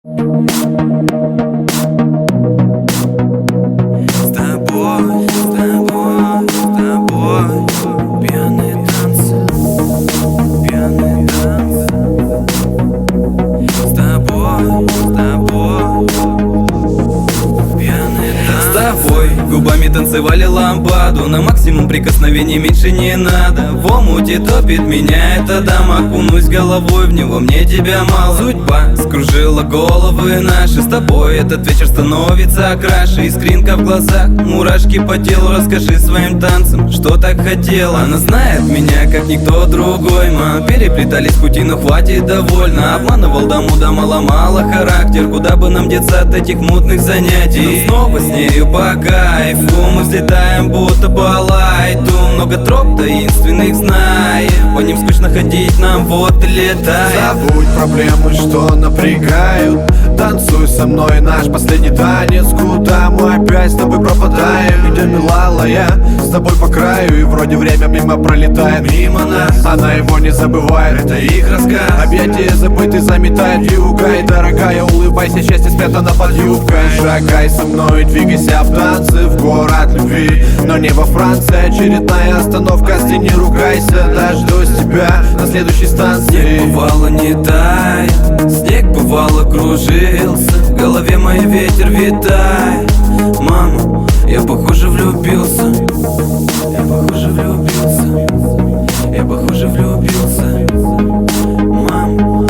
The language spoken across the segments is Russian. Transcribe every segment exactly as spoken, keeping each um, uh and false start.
С тобой, с тобой, с тобой пьяные танцы, пьяные танцы. С тобой, с тобой пьяные танцы. С тобой губами танцевали лампаду, на максимум прикосновений меньше не надо. В омуте топит меня эта дама, окунусь головой в него, мне тебя мало. Судьба скружила головы наши, с тобой этот вечер становится краше. Искринка в глазах, мурашки по телу, расскажи своим танцам, что так хотела. Она знает меня, как никто другой, мы переплетались пути, но хватит, довольно. Обманывал до муда, мало-мало характер, куда бы нам деться от этих мутных занятий. Но снова с нею по кайфу мы взлетаем, будто балайту. Много троп таинственных знаем, по ним скучно ходить нам, вот и летай. Забудь проблемы, что напрягают, танцуй со мной наш последний танец. Куда мы опять с тобой пропадаем? Идем, милая, с тобой по краю, и вроде время мимо пролетает мимо нас. Она его не забывает, это их рассказ. Объятия забыты заметает юга, и дорогая, улыбайся, счастье спрятано под юбкой. Шагай со мной, двигайся в танце, в город любви, но не во Франции. Очередная остановка, с не ругайся, дождусь тебя на следующей станции. Снег бывало не тает, снег бывало кружился, в голове мой ветер витает. Мама, я похоже влюбился, я похоже влюбился, я похоже влюбился. Мама,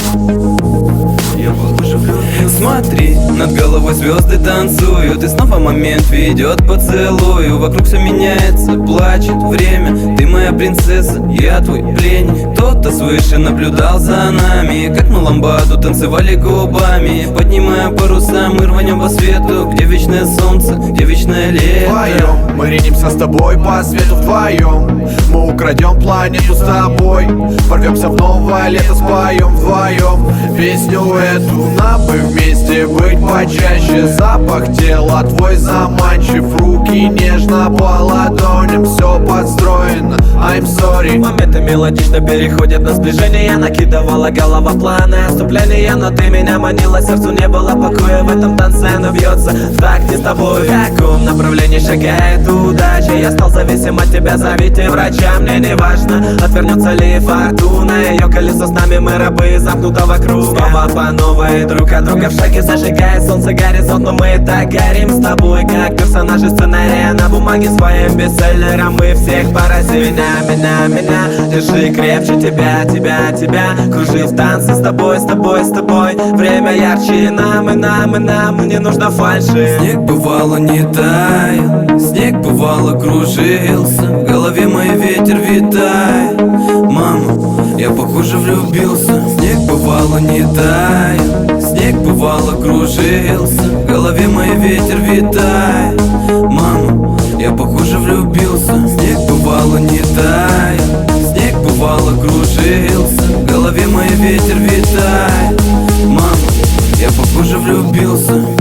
я похоже влюбился. Смотри, над головой звезды танцуют, и снова момент ведет поцелую. Вокруг все меняется, плачет время, ты моя принцесса, я твой пленник. Кто-то свыше наблюдал за нами, как мы ламбаду танцевали губами. Поднимая паруса, мы рванем по свету, где вечное солнце, где вечное лето. Вдвоем мы ринемся с тобой по свету, вдвоем мы украдем планету с тобой, ворвемся в новое лето, споем вдвоем песню эту. Нам бы вместе быть почаще, запах тела твой заманчив, руки нежно по ладоням, все подстроено, I'm sorry. Моменты мелодично переходят на сближение, накидывала голова планы отступления, но ты меня манила, сердцу не было покоя, в этом танце оно бьется в такте с тобой. В каком направлении шагает удача, я стал зависим от тебя, зовите врача, мне не важно, отвернется ли фортуна, ее колесо с нами, мы рабы замкнутого круга. Снова по новой, друг от друга в шаге, зажигает солнце горизонт, но мы и так горим с тобой, как персонажи сценария на бумаге, своим бестселлером мы всех поразим. Меня, меня, меня, держи крепче тебя, тебя, тебя, кружи в танце с тобой, с тобой, с тобой. Время ярче нам, и нам, и нам не нужно фальши. Снег бывало не таял, снег бывало кружился, в голове мой ветер витает. Мама, я похоже влюбился. Снег бывало не таял, снег бывало кружился, в голове мой ветер витает. Мама, я похоже влюбился. Снег бывало не таял, снег бывало кружился, в голове мой ветер витает. Мама, я похоже влюбился.